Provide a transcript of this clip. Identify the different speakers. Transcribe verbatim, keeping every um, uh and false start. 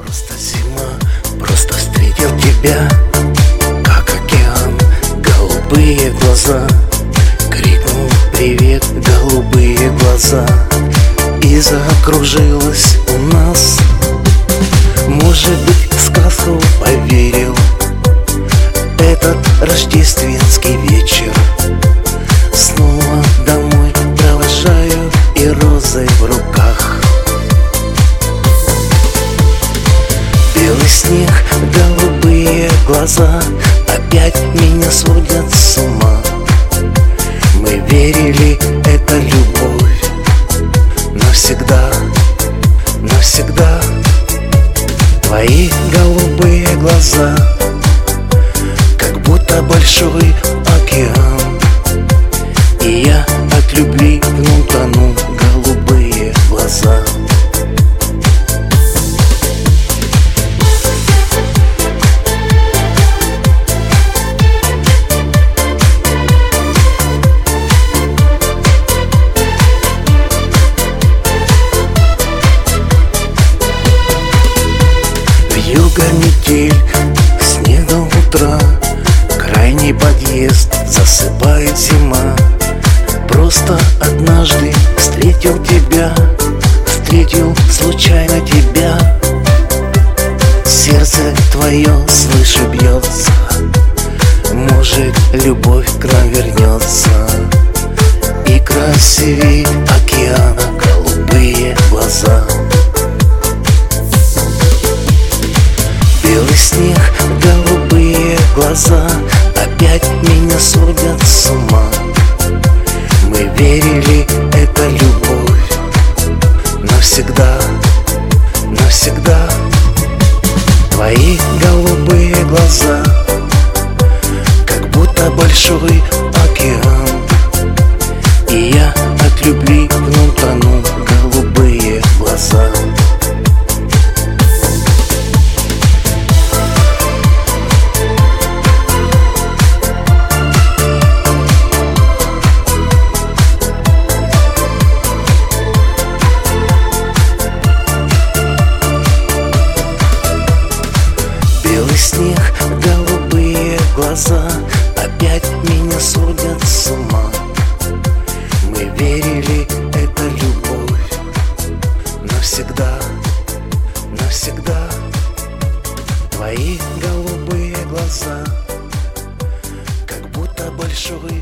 Speaker 1: Просто зима, просто встретил тебя, как океан, голубые глаза. Крикнул привет, голубые глаза, и закружилась у нас. Может быть, в сказку поверил этот рождественский вечер. Снова домой провожаю и розой в руках. Белый снег, голубые глаза опять меня сводят с ума. Мы верили, это любовь навсегда, навсегда. Твои голубые глаза, как будто большой океан, и я от любви в нем тону. Голубые глаза. Вьюга, метель, снег до утра, крайний подъезд засыпает зима. Просто однажды встретил тебя, встретил случайно тебя. Сердце твое свыше бьется, может, любовь к нам вернется. И красивей океана голубые глаза. Белый снег, голубые глаза опять меня сводят с ума. Мы верили, это любовь навсегда, навсегда. Твои голубые глаза, как будто большой океан, и я от любви в нем тону. Голубые глаза. Белый снег, голубые глаза опять меня сводят с ума. Мы верили, это любовь навсегда, навсегда. Твои голубые глаза, как будто большой